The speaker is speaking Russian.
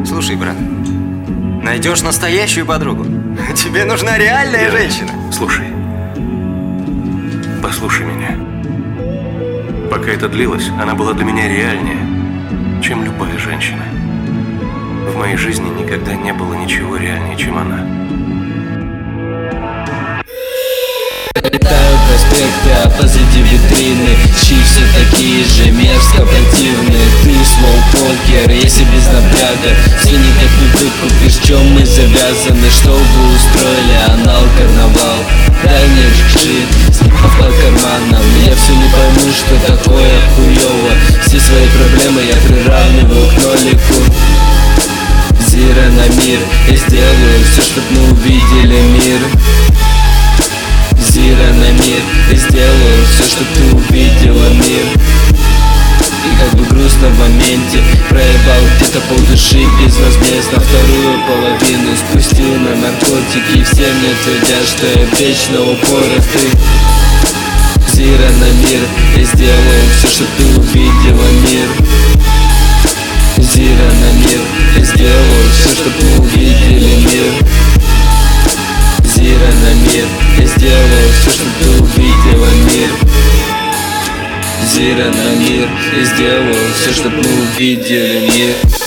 Слушай, брат, найдешь настоящую подругу. Тебе нужна реальная женщина. Слушай, послушай меня. Пока это длилось, она была для меня реальнее, чем любая женщина. В моей жизни никогда не было ничего реальнее, чем она. Летают проспекты, а позади витрины щи все такие же мерзко противные. Ты смолл-покер, если без напряга. Все никак не выкупишь, в чем мы завязаны. Чтобы устроили анал-карнавал. Дай мне джи, снова по карманам. Я все не пойму, что такое хуёво. Все свои проблемы я приравниваю к нолику. Зира на мир, я сделаю все, чтоб мы увидели мир. Зира на мир, я сделаю все, чтоб ты увидела мир. И как бы грустно в моменте проебал где-то полдуши безвозмездно. Вторую половину спустил на наркотики. И все мне твердят, что я вечно упоротый. Зира на мир, я сделаю все, чтоб ты увидела мир. Зира на мир, я сделаю все, чтоб мы увидели мир. Зира на мир, я сделаю все, чтоб ты увидела мир. Зира на мир, я сделаю все, чтоб мы увидели мир.